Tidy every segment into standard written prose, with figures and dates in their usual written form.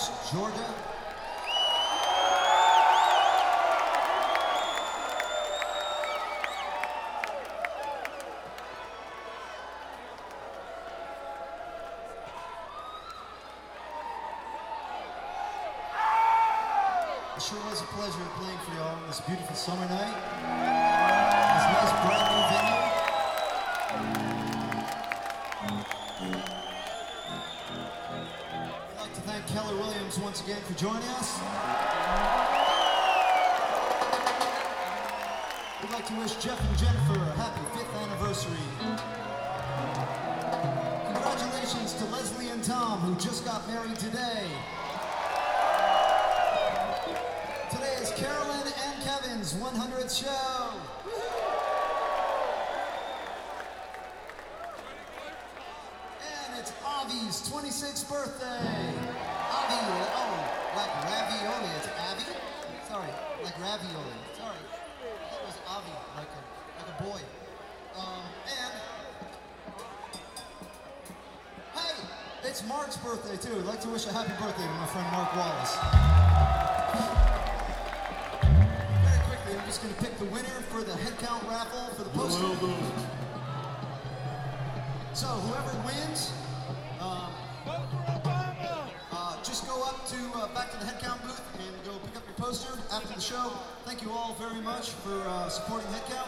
Oaks, Georgia. It sure was a pleasure playing for y'all on this beautiful summer night. This nice brand new venue. I'd like to thank Keller Williams once again for joining us. We'd like to wish Jeff and Jennifer a happy 5th anniversary. Congratulations to Leslie and Tom, who just got married today. Today is Carolyn and Kevin's 100th show. And it's Avi's 26th birthday. Avi, oh, like ravioli. It's Avi? Sorry, like ravioli. Sorry. That was Avi, like a boy. And hey, it's Mark's birthday too. I'd like to wish a happy birthday to my friend Mark Wallace. I'm just going to pick the winner for the head count raffle for the poster. So whoever wins, just go up to back to the head count booth and go pick up your poster after the show. Thank you all very much for supporting head count.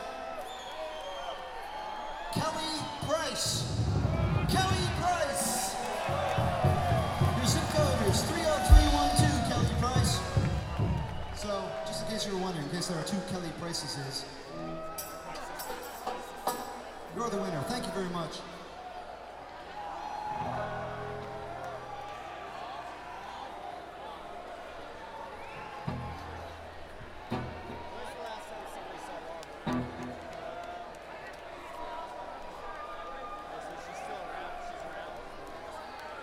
Kelly Price. Kelly Price. Your zip code is 30312, Kelly Price. So, just in case you were wondering, in case there are 2 Kelly Prices, you're the winner. Thank you very much.